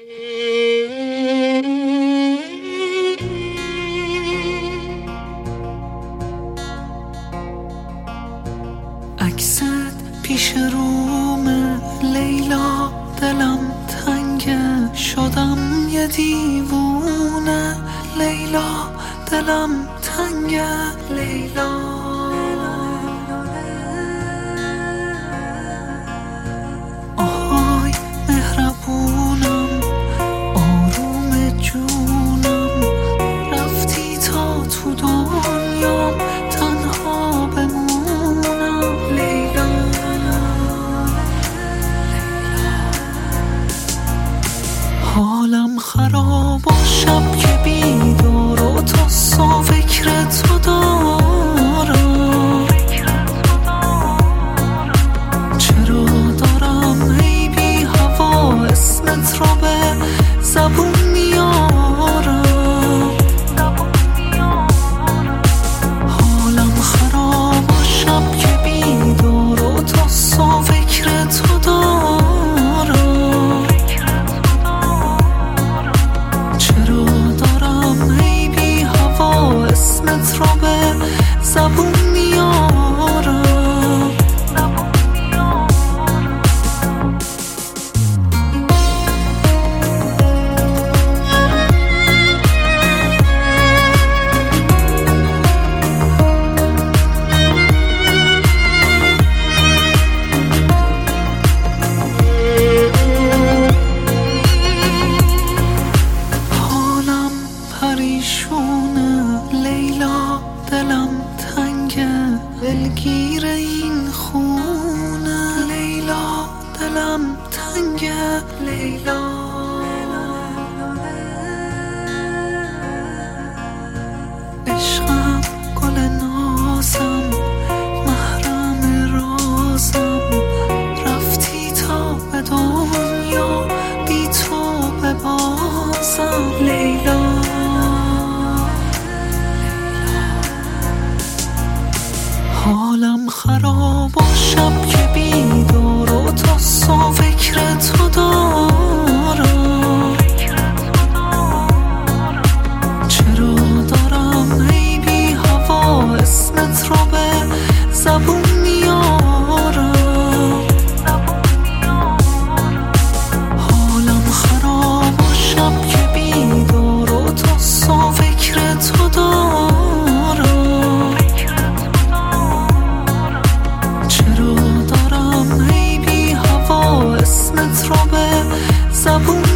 عکست پیش روم لیلا، دلم تنگه شدم یه دیوونه. لیلا دلم تنگه لیلا. آهای مهربونم، آروم جونم، رفتی تا تو دنیام تنها بمونم. لیلا حالم خراب و شب که بیدار و تا صبح فکر تو دارم. چرا دارم ای بی هوا اسمت رو به زبون میارم. حالم خراب و شب که بیدار و تا صبح فکر تو دارم. چرا دارم ای بی هوا اسمت رو به زبون میارم. حالم پریشونه لیلا، دلم تنگه دلگیر این خونه. لیلا دلم تنگه لیلا. عشقم گل نازم، محرم رازم، رفتی تا به دنیا بی تو ببازم. لیلا حالم خراب و شب که بیدار و تا صبح فکر تو دارم. چرا دارم ای بی هوا اسمت رو به زبون میارم. حالم خراب و شب که بیدار و تا صبح فکر تو دارم. چرا دارم ای بی هوا اسمت رو به زبون